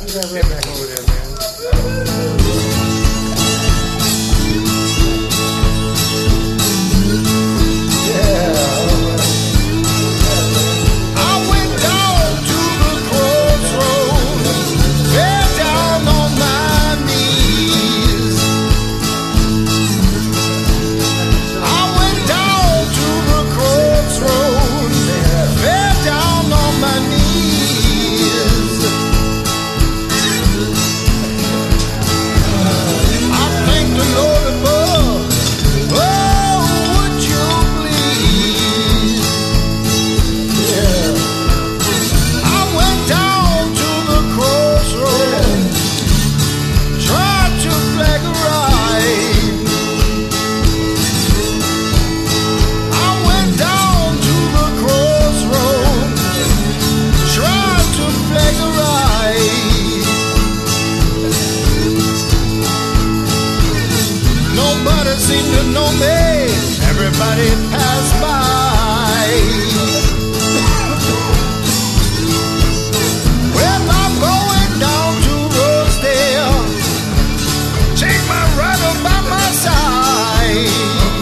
that redneck over there, man. Nobody seemed to know me. Everybody passed by. Well, I'm going down to Rosedale. Take my rider by my side.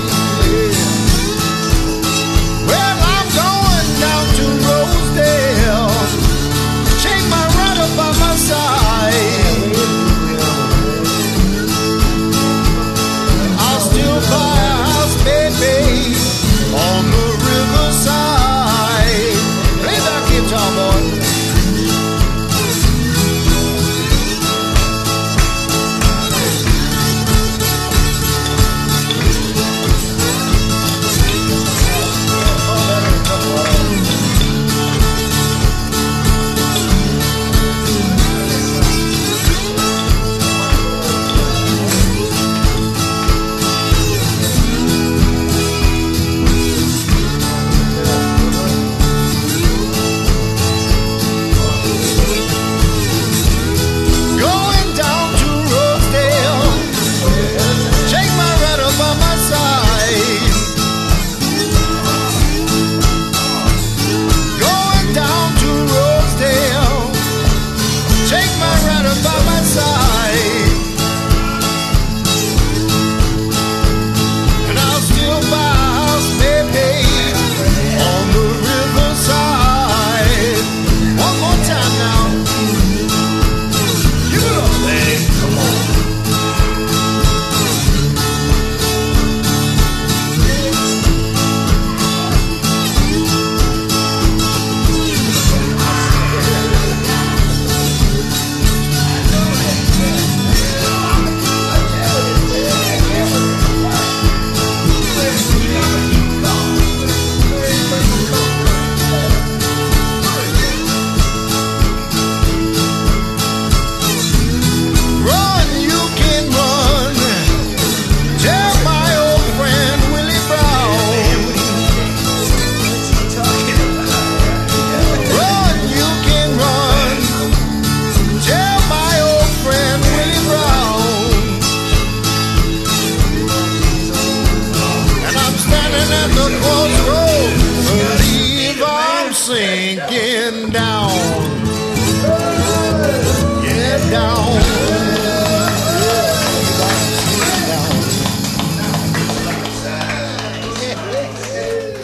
Well, I'm going down to Rosedale. Take my rider by my side. Buy a house, baby, on the riverside. Play that guitar, boy. Sinking down, get down,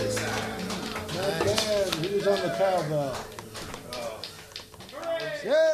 he was on the cowbell. Yeah.